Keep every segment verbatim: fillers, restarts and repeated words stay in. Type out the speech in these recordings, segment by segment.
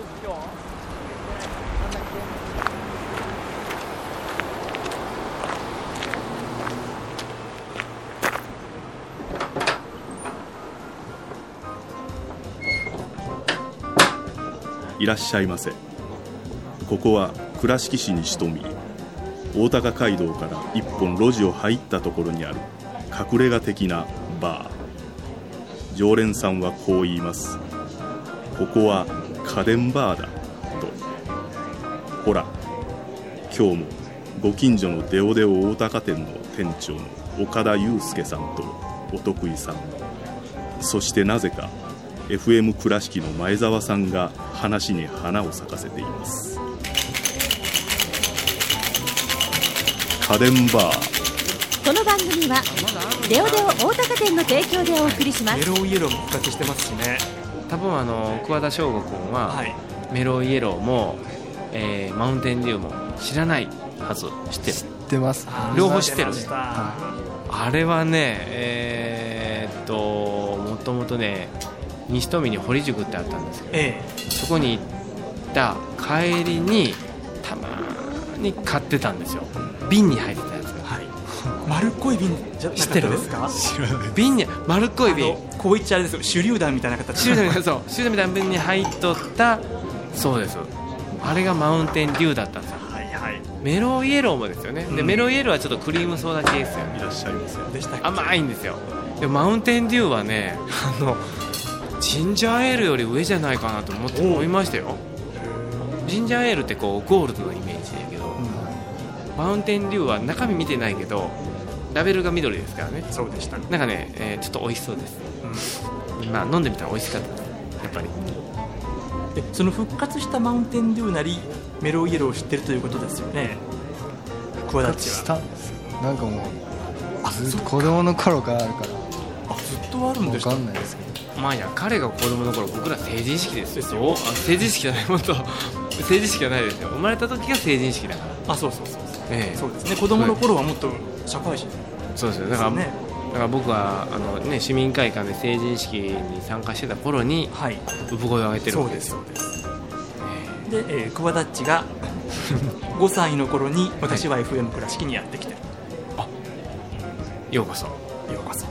いらっしゃいませ。ここは倉敷市に潜み、大高街道から一本路地を入ったところにある隠れ家的なバー。常連さんはこう言います。ここは家電バーだと。ほら、今日もご近所のデオデオ大高店の店長の岡田祐介さんとお得意さん、そしてなぜかエフエム 倉敷の前澤さんが話に花を咲かせています。家電バー。 この番組はデオデオ大高店の提供でお送りします。 メロウイエローも復活してますしね。 多分あの桑田翔吾君は、はい、メロウイエローも、えー、マウンテンデューも知らないはず。知ってる？知ってます。 両方知ってる。あれはね、えー、っともともとね西富に堀塾ってあったんですけど、ええ、そこに行った帰りにたまに買ってたんですよ。瓶に入ってたやつが、はい、 丸っこい瓶じゃなかったですか？ 知らない。瓶に丸っこい瓶、 こういっちゃあれですよ、手榴弾みたいな形。 手榴弾そう手榴弾みたいな瓶に入っとった。そうです。あれがマウンテンデューだったんですよ。はいはい、メロイエローもですよね、うん、でメロイエローはちょっとクリームソーダ系ですよね。 いらっしゃいますよ。 でしたっけ？ 甘いんですよ。でマウンテンデューはね、あのジンジャーエールより上じゃないかなと思って思いましたよ。ジンジャーエールってこうゴールドのイメージだけど、うん、マウンテンデューは中身見てないけどラベルが緑ですからね。 そうでした。 なんかね、えー、ちょっと美味しそうです、うん、まあ飲んでみたら美味しかったですやっぱり。 でその復活したマウンテンデューなりメロイエローを知ってるということですよね。 復活したんですよ。なんかもうずっと子供の頃からあるから。 あ、ずっとあるんですか？ 分かんないですけど。 まあいや、彼が子供の頃僕ら成人式ですよ。あ、成人式じゃない、もっと成人式じゃないですよ。生まれた時が成人式だから。 あ、そうそうそうそう、ええ、そうですね。子供の頃はもっと社会人。 そうですよ。だから、ね、だから僕はあの、ね、市民会館で成人式に参加してた頃に、はい、産声を上げてるわけですよ。 そうですそうです。で、えー、クワダッチがごさいの頃に私は エフエム 倉敷にやってきてる、 はい、あ、ようこそようこそ。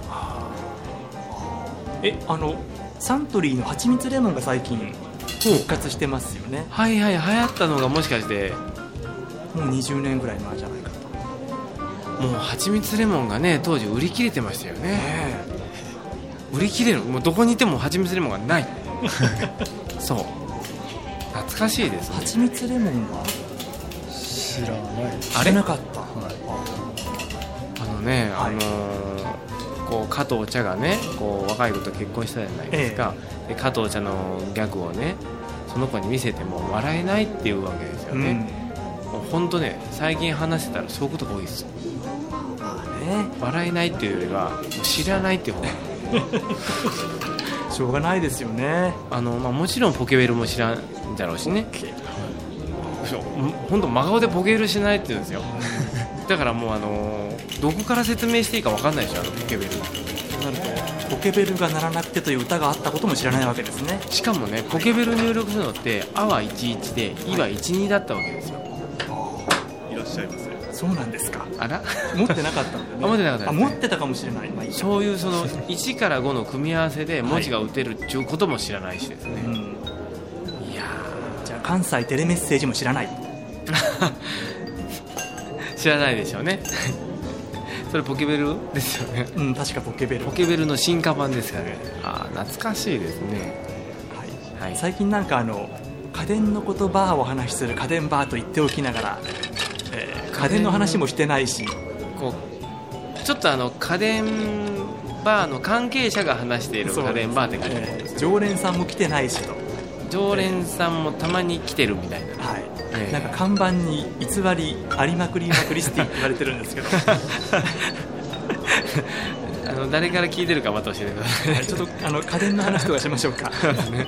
え、あのサントリーのはちみつレモンが最近復活してますよね。 はいはい、流行ったのがもしかしてもうにじゅうねんぐらい前じゃないかと。 もうはちみつレモンがね当時売り切れてましたよね、えー、売り切れる、もうどこにいてもはちみつレモンがないそう懐かしいですね。 はちみつレモンは知らない。 あれなかった、はい、 あのね、はい、あのーこう加藤茶がねこう若い子と結婚したじゃないですか、ええ、で加藤茶のギャグをねその子に見せても笑えないっていうわけですよね、うん、もう本当ね最近話してたらそういうことが多いですよ、 まあね、 笑えないっていうよりは知らないっていう方がしょうがないですよね。 あの、まあ、もちろんポケベルも知らんだろうしね。本当真顔でポケベルしないって言うんですよだからもうあのどこから説明していいか分かんないでしょ、あのポケベル。 となるとポケベルが鳴らなくてという歌があったことも知らないわけですね。 しかもねポケベル入力するのって「あ」はいちいちで「い」はいちにだったわけですよ。 いらっしゃいませ。 そうなんですか。 あら持ってなかったんだね。 あ、持ってなかったですね。 あ、持ってたかもしれない、まあ、いいそういうそのいちからごの組み合わせで文字が打てるっていうことも知らないしですね、はい、うん、いやじゃあ関西テレメッセージも知らない知らないでしょうねそれポケベルですよね。 うん、確かポケベル。 ポケベルの進化版ですからね。あ、懐かしいですね、 はいはい、最近なんかあの家電のことバーを話しする家電バーと言っておきながら、えー、家電の話もしてないし、 こうちょっとあの家電バーの関係者が話している家電バーって感じ、 えー、常連さんも来てないしと。 常連さんもたまに来てるみたいな、 はい、えー、なんか看板に偽りありまくりまくりスティって言われてるんですけどあの誰から聞いてるかまた教えてください、はい、 ちょっとあの家電の話とかしましょうかね、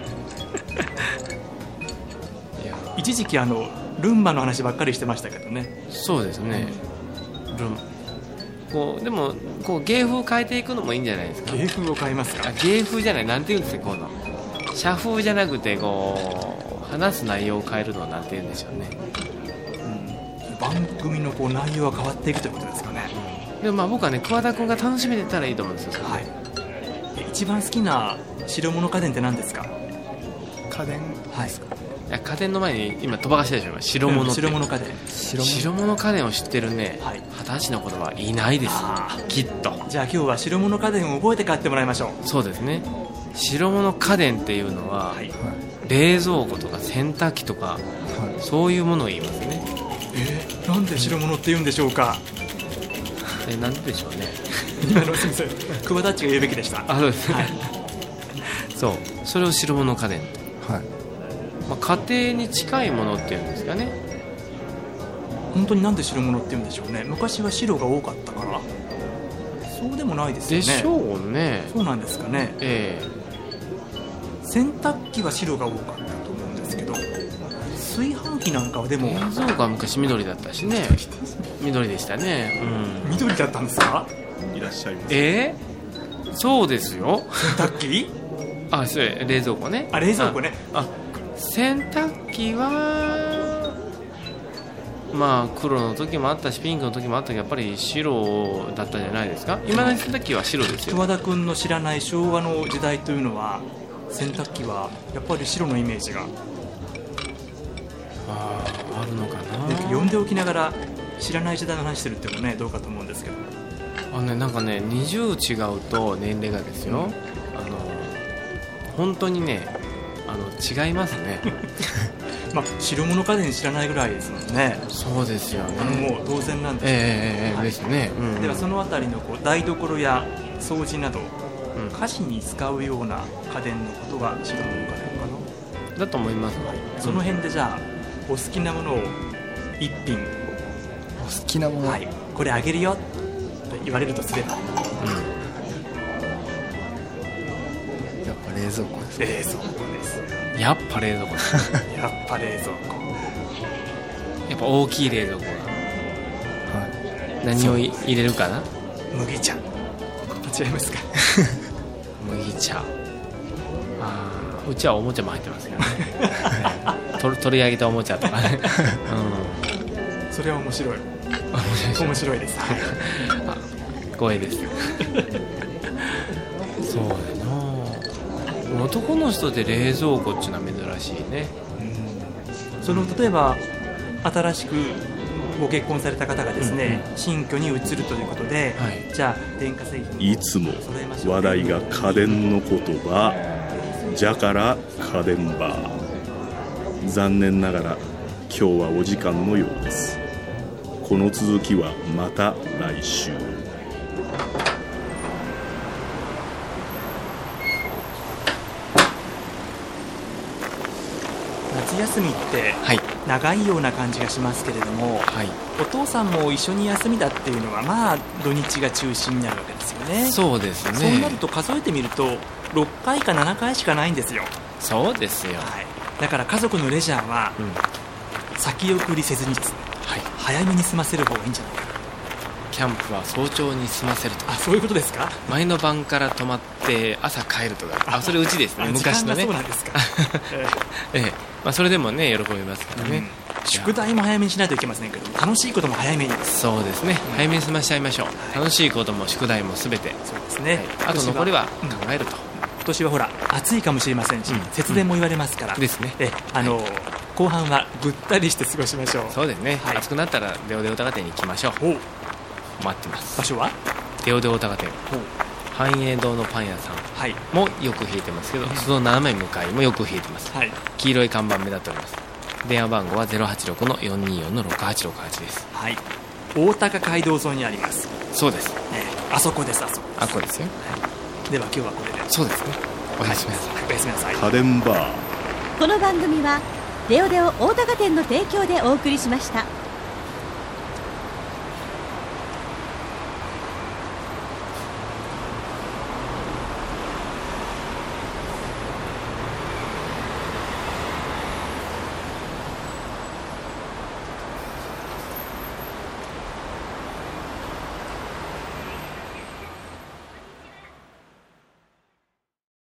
一時期あのルンバの話ばっかりしてましたけどね。 そうですね、ルンこうでもこう芸風を変えていくのもいいんじゃないですか。 芸風を変えますか。 あ、芸風じゃない、なんていうんですか、この社風じゃなくてこ話す内容を変えるのはなんて言うんでしょうね、 うん、番組のこう内容は変わっていくということですかね、 うん、でもまあ僕はね桑田君が楽しめてたらいいと思うんですよ、 はい、一番好きな白物家電って何ですか？ 家電はい、 いや家電の前に今飛ばかしたでしょ、白物って、うん、 白物家電白, 白物家電を知ってるね、はい、二十歳の子はいないですきっと。 じゃあ今日は白物家電を覚えて帰ってもらいましょう。 そうですね、白物家電っていうのは、はい、冷蔵庫とか洗濯機とか、はい、そういうものを言いますね。 えー、なんで白物って言うんでしょうか？ えなんででしょうね今のすみません熊田っちが言うべきでした。 あ、そうですね、はい、そうそれを白物家電、はい、まあ、家庭に近いものっていうんですかね。 本当になんで白物って言うんでしょうね。昔は白が多かったから？そうでもないですよね。 でしょうね。 そうなんですかね、えー、洗濯機は白が多かったと思うんですけど、炊飯器なんかはでも冷蔵庫は昔緑だったしね緑でしたね、 うん、緑だったんですか？ いらっしゃいます。 えー、そうですよ。 洗濯機あ、それ冷蔵庫ね。 あ、冷蔵庫ね。 ああ洗濯機はまあ黒の時もあったしピンクの時もあったけどやっぱり白だったんじゃないですか。今の洗濯機は白ですよ。 桑田君の知らない昭和の時代というのは洗濯機はやっぱり白のイメージがあ, あるのかな。 読んでおきながら知らない時代の話してるっていうのもねどうかと思うんですけど、 あの、ね、なんかねにじゅう違うと年齢がですよ、うん、あの本当にねあの違いますねまあ、白物家電知らないぐらいですもんね。 そうですよね。 あのもう当然なんですけど、 えーはい、ですね、うんうん、 ではそのあたりのこう台所や掃除など、うん、家事に使うような家電のことが白物家電かなだと思います、 はい、その辺でじゃあお好きなものを一品お好きなもの、 はい、これあげるよと言われるとすれば、うん、 やっぱ冷蔵庫です。 冷蔵庫ですやっぱ冷蔵庫ですやっぱ冷蔵庫やっぱ大きい冷蔵庫が、はい、何を入れるかな。 麦茶。違いますか麦茶。あうちはおもちゃも入ってますけどね取, 取り上げたおもちゃとかね、 うん、それは面白い面白いですあ光栄ですそうだな男の人で冷蔵庫っていうのは珍しいね、 うん、その例えば新しくご結婚された方がですね、うんうん、新居に移るということで、はい、じゃあ電化製品いつも話題が家電の言葉じゃから家電バー。残念ながら今日はお時間のようです。この続きはまた来週。 夏休みって長いような感じがしますけれども、はい、お父さんも一緒に休みだっていうのはまあ土日が中心になるわけですよね。 そうですね。 そうなると数えてみるとろっかいかななかいしかないんですよ。 そうですよ、 はい、だから家族のレジャーは、うん、先送りせずに、はい、早めに済ませる方がいいんじゃないかな。 キャンプは早朝に済ませると。 あ、そういうことですか。 前の晩から泊まって朝帰るとか。あ、それうちですね。昔のね。 そうなんですかええ、まあ、それでもね喜びますからね、うん、 宿題も早めにしないといけませんけど楽しいことも早めに。 そうですね、うん、早めに済ましちゃいましょう、はい、楽しいことも宿題もすべて。 そうですね、 はい、あと残りは考えると、 うん今年はほら暑いかもしれませんし、うん、節電も言われますから、うん、 ですね。 えあの、はい、後半はぐったりして過ごしましょう。 そうですね、はい、暑くなったらデオデオタカ店に行きましょう。待ってます。 場所はデオデオタカ店繁栄堂のパン屋さんもよく冷えてますけど、はい、その斜め向かいもよく冷えてます、はい、黄色い看板目立っております。電話番号は ゼロはちろくのよんにーよんのろくはちろくはち です、はい、 大高街道沿いにあります。 そうです、 ね、あそこです。あそこあそこですよ、 はい、では今日はこれで。 そうですね、おやすみなさい、 はい、おやすみなさい。 家電バー。 この番組はデオデオ大高店の提供でお送りしました。